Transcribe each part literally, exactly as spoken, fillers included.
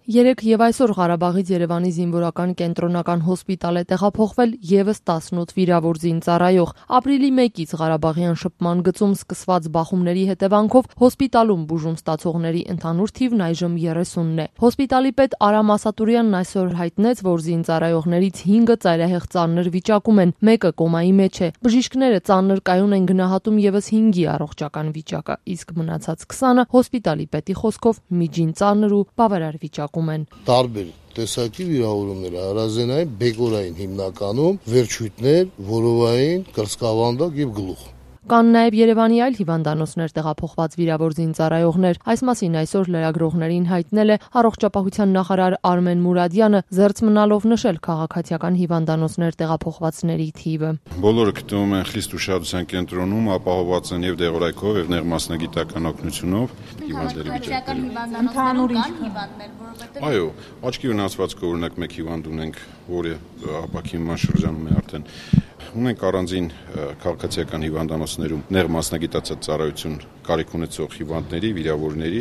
Երեկ եւ այսօր Ղարաբաղից Երևանի զինվորական կենտրոնական հոսպիտալ է տեղափոխվել եւս տասնութ վիրավոր զինծառայող։ Ապրիլի մեկից Ղարաբաղյան շփման գծում սկսված բախումների հետևանքով հոսպիտալում բուժում ստացողների ընդհանուր թիվն այժմ երեսունն է։ Հոսպիտալի պետ Արամ Ասատուրյանն այսօր հայտնեց, որ զինծառայողներից հինգը ծայրահեղ ծանր վիճակում են, մեկը կոմայի մեջ է։ Բժիշկները ծանր կայուն են գնահատում եւս հինգի առողջական վիճակը, իսկ մնացած քսանը հոսպիտալի պետի խոսքով միջին ծանր ու բավարար վիճակում են։ Տարբեր տեսակի վիրավորումներ, հարազենային, բեկորային հիմնականում, վերջույթներ, որովային, կրծքավանդակ եւ գլուխ։ Կան նաև Երևանի այլ հիվանդանոցներ տեղափոխված վիրավոր զինծառայողներ։ Այս մասին այսօր լրագրողներին հայտնել է առողջապահության նախարար Արմեն Մուրադյանը, զերծ մնալով նշել քաղաքացիական հիվանդանոցներ տեղափոխվածների թիվը։ Բոլորը գտնվում են խիստ ուշադրության կենտրոնում, ապահովված են եւ դեղորայքով եւ ներմասնագիտական օգնությունով հիվանդների վիճակները։ Ընդհանուր հիվանդներ, որովհետեւ Այո, աչքի վնասվածքը օրինակ մեկ հիվանդ ունենք, որը ապակինման շրջանում է արդեն։ Ունենք առանձին քաղաքացիական հիվանդանոցներում ներմասնագիտացած ծառայություն կարիք ունեցող հիվանդների, վիրավորների։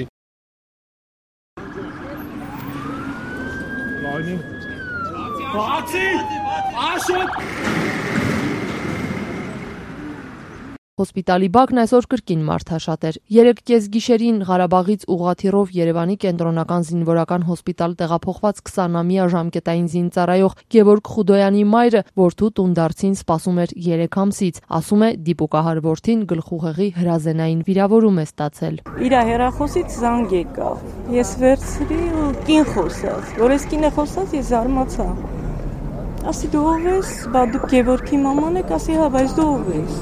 Հոսպիտալի բակն այսօր կրկին մարդաշատ էր։ Երեկ կեսգիշերին Ղարաբաղից ուղղաթիռով Երևանի կենտրոնական զինվորական հոսպիտալ տեղափոխված քսանամյա ժամկետային զինծառայող Գևորգ Խուդոյանի մայրը որդու տունդարձին սպասում էր երեք ամսից, ասում է դիպուկահար որդին գլխուղեղի հրազենային վիրավորում է ստացել։ Իր հեռախոսից զանգ եկավ։ Ես վերցրի ու կին խոսաց, որ ես կինը խոսաց, ես զարմացա։ Ասի դու ով ես, բա դու Գևորգի մաման եք, ասի հա, բայց դու ով ես։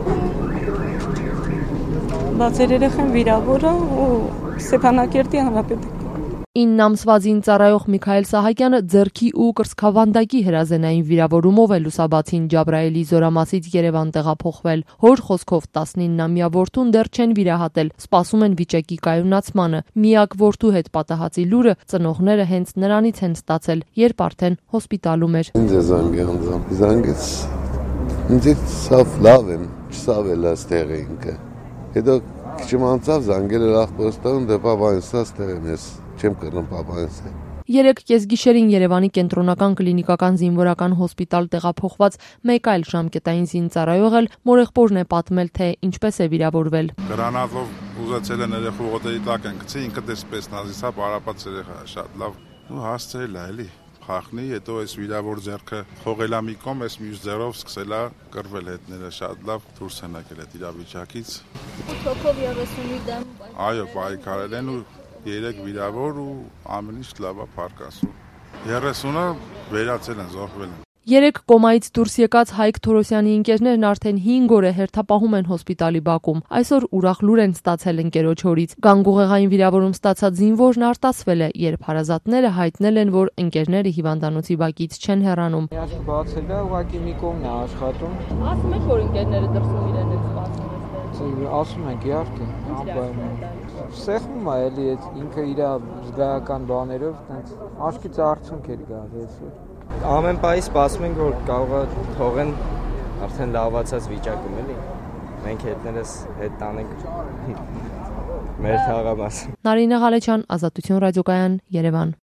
Բայց երեխան վիրավոր է ու Ստեփանակերտի հանրապետական։ ինը ամսվա զինծառայող Միքայել Սահակյանը ձեռքի ու կրծքավանդակի հրազենային վիրավորումով է լուսաբացին Ջաբրայելի զորամասից Երևան տեղափոխվել։ Հոր խոսքով տասնիննամյա որդուն դեռ չեն վիրահատել, սպասում են վիճակի կայունացմանը։ Միակ որդու հետ պատահածի լուրը ծնողները հենց նրանից են ստացել, երբ արդեն հոսպիտալում էր։ Ինձ է զանգի անձամբ, զանգեց։ Ինձ ցավ լավ եմ, չսավ էլ աստեղ ինքը։ Հետո քիչ անցավ զանգել էր ախպոստան դե պապայինսած տեղն ես չեմ կրնում պապայինսը։ Երեկ կեսգիշերին Երևանի կենտրոնական կլինիկական զինվորական հոսպիտալ տեղափոխված մեկ այլ ժամկետային զինծառայող էլ մորեղբորն է պատմել, թե ինչպես է վիրավորվել։ Գրանատով ուզեցել են երեխու ոտերի տակ են գցի, ինքը դեսպես նազիսա պարապած երեխա շատ լավ։ Ու հասցրել է էլի։ Խախնի, հետո այս վիրավոր ձեռքը խողելա մի կողմ, այս մյուս ձեռով սկսելա կռվել հետները շատ լավ դուրս են եկել այդ իրավիճակից։ Թոքով երեսունի դեմ։ Այո, պայքարել են ու երեք վիրավոր ու ամեն ինչ լավ է փառքասու։ երեսունը վերացել են, զոհվել են։ Երեկ կոմայից դուրս եկած Հայկ Թորոսյանի ընկերներն արդեն հինգ օր է հերթապահում են հոսպիտալի բակում։ Այսօր ուրախ լուր են ստացել ընկերոջ հորից։ Գանգուղեղային վիրավորում ստացած զինվորն արտասվել է, երբ հարազատները հայտնել են, որ ընկերները հիվանդանոցի բակից չեն հեռանում։ Միացք բացել է, ուղղակի մի կողմն է աշխատում։ Ասում եք, որ ընկերները դրսում իրեն են սպասում։ Ասում ենք, իհարկե, անպայման։ Սեղմում է էլի ինքը իր զգայական բաներով, տենց աչքից արցունք էր գալիս։ Ամեն պահի սպասում ենք, որ կարող է թողեն արդեն լավացած վիճակում էլի։ Մենք հետներս հետ տանենք մեր թաղամաս։ Նարինե Ղալեչյան, Ազատություն ռադիոկայան, Երևան։